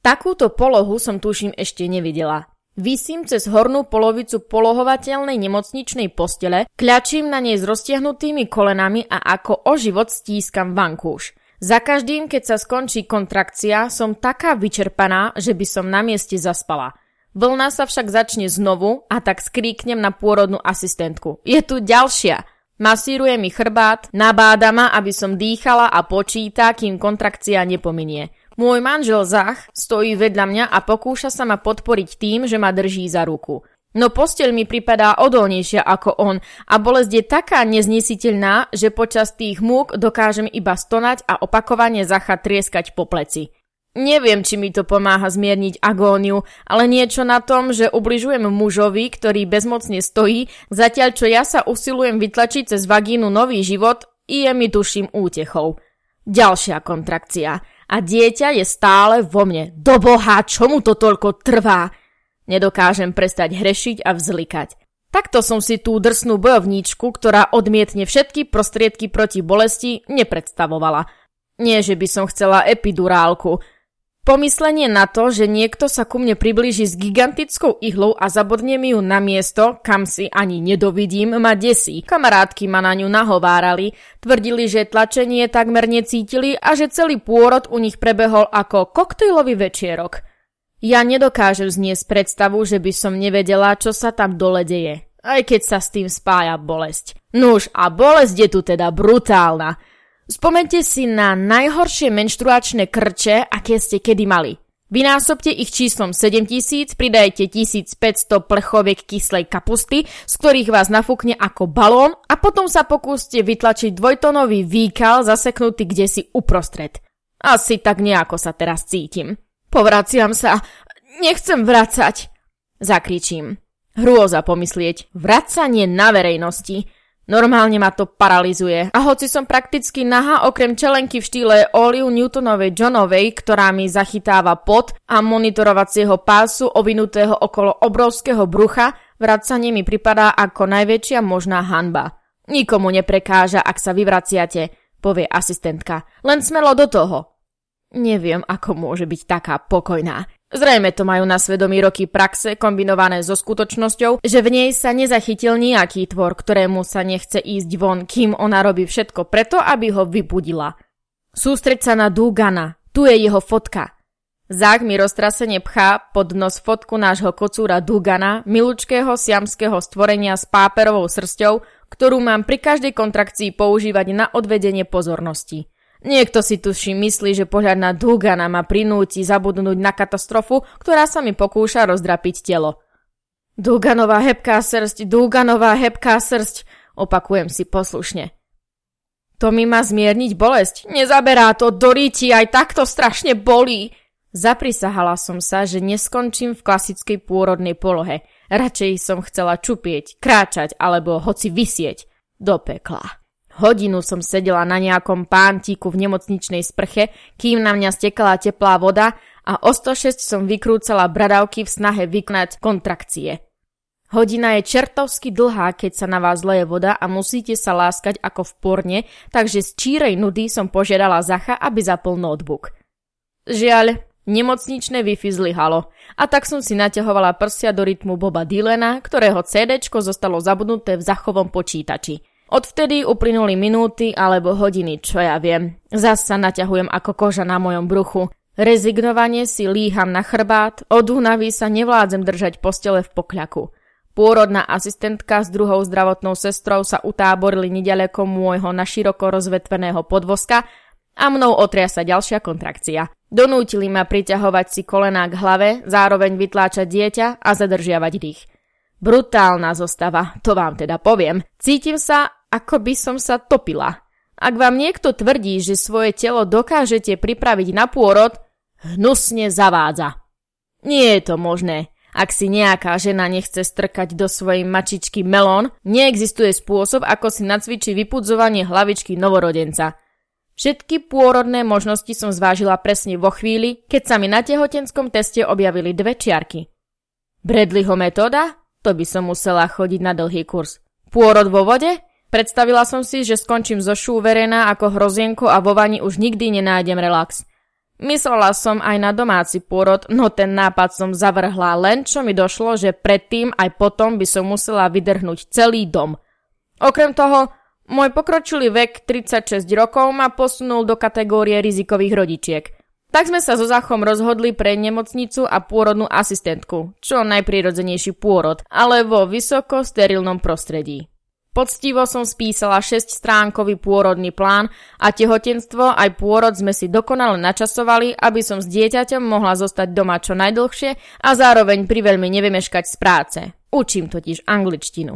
Takúto polohu som tuším ešte nevidela. Visím cez hornú polovicu polohovateľnej nemocničnej postele, kľačím na nej s roztiahnutými kolenami a ako o život stískam vankúš. Za každým, keď sa skončí kontrakcia, som taká vyčerpaná, že by som na mieste zaspala. Vlna sa však začne znovu a tak skríknem na pôrodnú asistentku. Je tu ďalšia. Masíruje mi chrbát, nabáda ma, aby som dýchala a počíta, kým kontrakcia nepominie. Môj manžel Zach stojí vedľa mňa a pokúša sa ma podporiť tým, že ma drží za ruku. No posteľ mi pripadá odolnejšia ako on a bolesť je taká neznesiteľná, že počas tých múk dokážem iba stonať a opakovane Zacha trieskať po pleci. Neviem, či mi to pomáha zmierniť agóniu, ale niečo na tom, že ubližujem mužovi, ktorý bezmocne stojí, zatiaľ čo ja sa usilujem vytlačiť cez vagínu nový život, je mi tuším útechou. Ďalšia kontrakcia. A dieťa je stále vo mne. Do Boha, čomu to toľko trvá? Nedokážem prestať hrešiť a vzlikať. Takto som si tú drsnú bojovníčku, ktorá odmietne všetky prostriedky proti bolesti, nepredstavovala. Nie, že by som chcela epidurálku. Pomyslenie na to, že niekto sa ku mne priblíži s gigantickou ihlou a zabodne mi ju na miesto, kam si ani nedovidím, ma desí. Kamarátky ma na ňu nahovárali, tvrdili, že tlačenie takmer necítili a že celý pôrod u nich prebehol ako koktejlový večierok. Ja nedokážem zniesť predstavu, že by som nevedela, čo sa tam dole deje, aj keď sa s tým spája bolesť. Nuž, a bolesť je tu teda brutálna. Spomeňte si na najhoršie menštruačné krče, aké ste kedy mali. Vynásobte ich číslom 7000, pridajte 1500 plechoviek kyslej kapusty, z ktorých vás nafúkne ako balón a potom sa pokúste vytlačiť dvojtónový výkal zaseknutý kdesi uprostred. Asi tak nejako sa teraz cítim. Povraciam sa. Nechcem vracať. Zakričím. Hrôza pomyslieť. Vracanie na verejnosti. Normálne ma to paralizuje. A hoci som prakticky nahá okrem čelenky v štýle Olive Newtonovej Johnovej, ktorá mi zachytáva pot a monitorovacieho pásu ovinutého okolo obrovského brucha, vracanie mi pripadá ako najväčšia možná hanba. Nikomu neprekáža, ak sa vyvraciate, povie asistentka. Len smelo do toho. Neviem, ako môže byť taká pokojná. Zrejme to majú na svedomí roky praxe kombinované so skutočnosťou, že v nej sa nezachytil nejaký tvor, ktorému sa nechce ísť von, kým ona robí všetko preto, aby ho vybudila. Sústreď sa na Dugana, tu je jeho fotka. Zach mi roztrasene pchá pod nos fotku nášho kocúra Dugana, milučkého siamského stvorenia s páperovou srsťou, ktorú mám pri každej kontrakcii používať na odvedenie pozornosti. Niekto si tuší myslí, že pohľad na Dugana ma prinúti zabudnúť na katastrofu, ktorá sa mi pokúša rozdrapiť telo. Duganová hebká srsť, Duganová hebká srsť, opakujem si poslušne. To mi má zmierniť bolesť? Nezaberá to, Doriti, aj takto strašne bolí. Zaprisahala som sa, že neskončím v klasickej pôrodnej polohe. Radšej som chcela čupieť, kráčať alebo hoci visieť. Do pekla. Hodinu som sedela na nejakom pántiku v nemocničnej sprche, kým na mňa stekala teplá voda a o 106 som vykrúcala bradavky v snahe vykonať kontrakcie. Hodina je čertovsky dlhá, keď sa na vás leje voda a musíte sa láskať ako v porne, takže z čírej nudy som požiadala Zacha, aby zapol notebook. Žiaľ, nemocničné Wi-Fi zlyhalo a tak som si naťahovala prsia do rytmu Boba Dylana, ktorého CDčko zostalo zabudnuté v Zachovom počítači. Odvtedy uplynuli minúty alebo hodiny, čo ja viem. Zas sa naťahujem ako koža na mojom bruchu. Rezignovane si líham na chrbát, od únavy sa nevládzem držať postele v pokľaku. Pôrodná asistentka s druhou zdravotnou sestrou sa utáborili neďaleko môjho naširoko rozvetveného podvozka a mnou otriasa ďalšia kontrakcia. Donútili ma priťahovať si kolená k hlave, zároveň vytláčať dieťa a zadržiavať dých. Brutálna zostava, to vám teda poviem. Cítim sa, ako by som sa topila. Ak vám niekto tvrdí, že svoje telo dokážete pripraviť na pôrod, hnusne zavádza. Nie je to možné. Ak si nejaká žena nechce strkať do svojej mačičky melón, neexistuje spôsob, ako si nacvičiť vypudzovanie hlavičky novorodenca. Všetky pôrodné možnosti som zvážila presne vo chvíli, keď sa mi na tehotenskom teste objavili 2 čiarky. Bradleyho metóda? To by som musela chodiť na dlhý kurz. Pôrod vo vode? Predstavila som si, že skončím zošúverená ako hrozienko a vo vani už nikdy nenájdem relax. Myslela som aj na domáci pôrod, no ten nápad som zavrhla, len čo mi došlo, že predtým aj potom by som musela vydrhnúť celý dom. Okrem toho, môj pokročilý vek 36 rokov ma posunul do kategórie rizikových rodičiek. Tak sme sa so Zachom rozhodli pre nemocnicu a pôrodnú asistentku, čo najprirodzenejší pôrod, ale vo vysoko sterilnom prostredí. Poctivo som spísala 6-stránkový pôrodný plán a tehotenstvo aj pôrod sme si dokonale načasovali, aby som s dieťaťom mohla zostať doma čo najdlhšie a zároveň priveľmi nevymeškať z práce. Učím totiž angličtinu.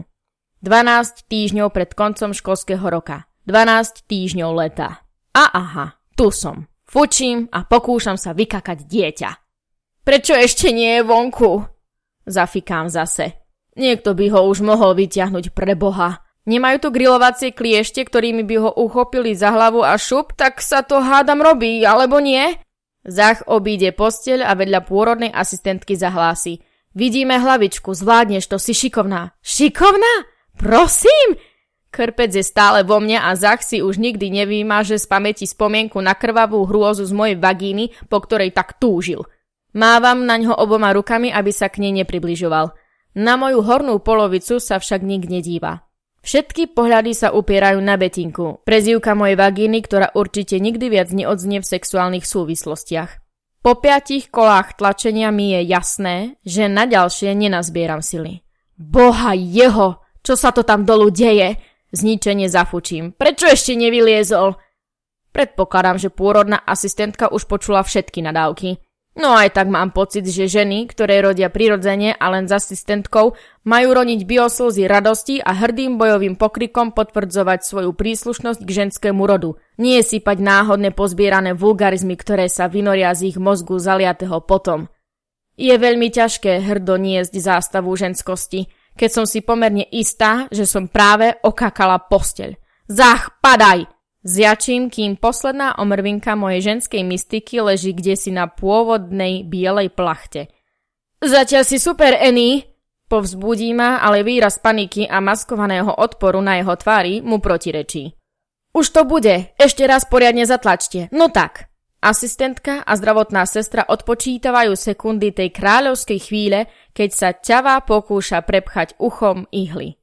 12 týždňov pred koncom školského roka. 12 týždňov leta. A aha, tu som. Fučím a pokúšam sa vykakať dieťa. Prečo ešte nie je vonku? Zafikám zase. Niekto by ho už mohol vyťahnuť pre Boha. Nemajú tu grilovacie kliešte, ktorými by ho uchopili za hlavu a šup, tak sa to hádam robí, alebo nie? Zach obíde posteľ a vedľa pôrodnej asistentky zahlási. Vidíme hlavičku, zvládneš to, si šikovná. Šikovná? Prosím? Krpec je stále vo mne a Zach si už nikdy nevymaže z pamäti spomienku na krvavú hrôzu z mojej vagíny, po ktorej tak túžil. Mávam naňho oboma rukami, aby sa k nej nepribližoval. Na moju hornú polovicu sa však nik nedíva. Všetky pohľady sa upierajú na Betinku, prezývka mojej vagíny, ktorá určite nikdy viac neodznie v sexuálnych súvislostiach. Po 5 kolách tlačenia mi je jasné, že na ďalšie nenazbieram sily. Boha jeho, čo sa to tam dolu deje? Zničene zafučím. Prečo ešte nevyliezol? Predpokladám, že pôrodná asistentka už počula všetky nadávky. No aj tak mám pocit, že ženy, ktoré rodia prirodzene a len s asistentkou, majú roniť bioslzy radosti a hrdým bojovým pokrikom potvrdzovať svoju príslušnosť k ženskému rodu. Nie sypať náhodne pozbierané vulgarizmy, ktoré sa vynoria z ich mozgu zaliatého potom. Je veľmi ťažké hrdo niesť zástavu ženskosti, keď som si pomerne istá, že som práve okakala posteľ. Zach, padaj! Zjačím, kým posledná omrvinka mojej ženskej mystiky leží kdesi na pôvodnej bielej plachte. Zatiaľ si super, Annie! Povzbudí ma, ale výraz paniky a maskovaného odporu na jeho tvári mu protirečí. Už to bude, ešte raz poriadne zatlačte, no tak. Asistentka a zdravotná sestra odpočítavajú sekundy tej kráľovskej chvíle, keď sa ťava pokúša prepchať uchom ihly.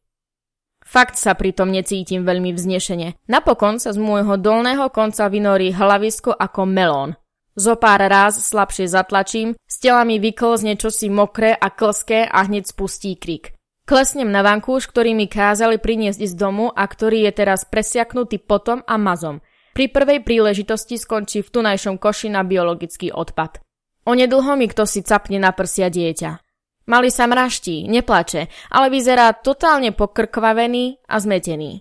Fakt sa pritom necítim veľmi vznešene. Napokon sa z môjho dolného konca vynorí hlavisko ako melón. Zopár ráz slabšie zatlačím, z tela mi vyklzne čosi mokré a klské a hneď spustí krik. Klesnem na vankúš, ktorý mi kázali priniesť z domu a ktorý je teraz presiaknutý potom a mazom. Pri prvej príležitosti skončí v tunajšom koši na biologický odpad. Onedlho mi kto si capne na prsia dieťa. Mali sa mraští, neplače, ale vyzerá totálne pokrkvavený a zmetený.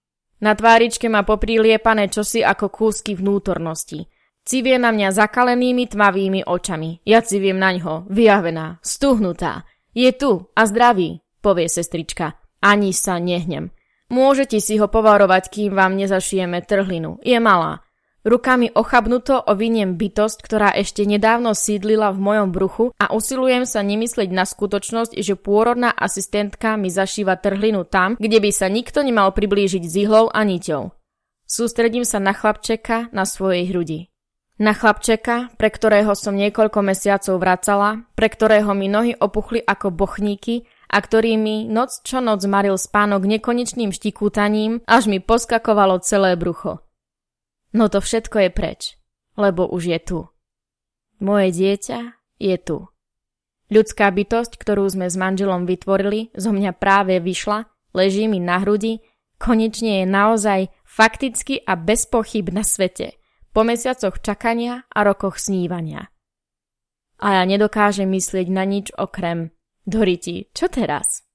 Na tváričke má popriliepané čosi ako kúsky vnútornosti. Civie na mňa zakalenými tmavými očami. Ja civiem naňho, vyjavená, stuhnutá. Je tu a zdravý, povie sestrička. Ani sa nehnem. Môžete si ho povarovať, kým vám nezašijeme trhlinu. Je malá. Rukami ochabnuto oviniem bytosť, ktorá ešte nedávno sídlila v mojom bruchu a usilujem sa nemyslieť na skutočnosť, že pôrodná asistentka mi zašíva trhlinu tam, kde by sa nikto nemal priblížiť s ihlou a niťou. Sústredím sa na chlapčeka na svojej hrudi. Na chlapčeka, pre ktorého som niekoľko mesiacov vracala, pre ktorého mi nohy opuchli ako bochníky a ktorý mi noc čo noc maril spánok nekonečným štikútaním, až mi poskakovalo celé brucho. No to všetko je preč, lebo už je tu. Moje dieťa je tu. Ľudská bytosť, ktorú sme s manželom vytvorili, zo mňa práve vyšla, leží mi na hrudi, konečne je naozaj fakticky a bez pochyb na svete, po mesiacoch čakania a rokoch snívania. A ja nedokážem myslieť na nič okrem Doriti, čo teraz?